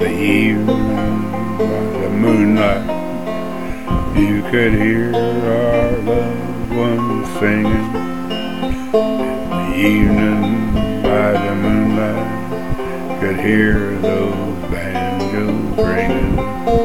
the evening, by the moonlight, you could hear our loved ones singing. In the evening, by the moonlight, could hear those banjos ringing.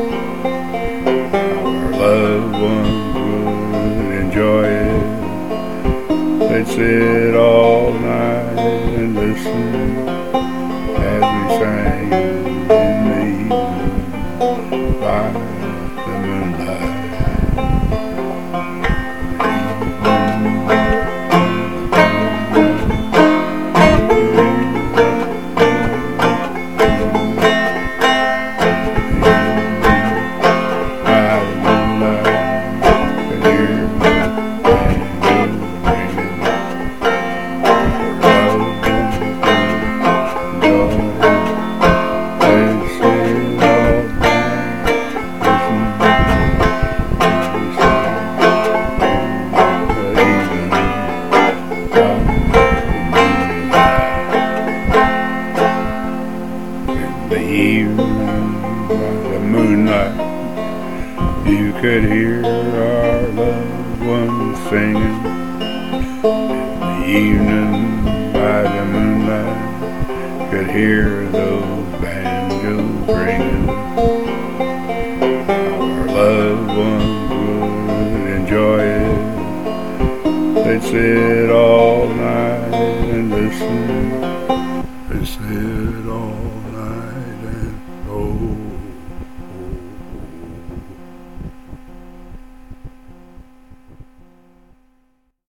Our loved ones would enjoy it. They'd sit all night and listen as we sang in the evening by the moonlight. The evening, by the moonlight, you could hear our loved ones singing. In the evening, by the moonlight, could hear those banjos ringing. Our loved ones would enjoy it. They'd sit all night and listen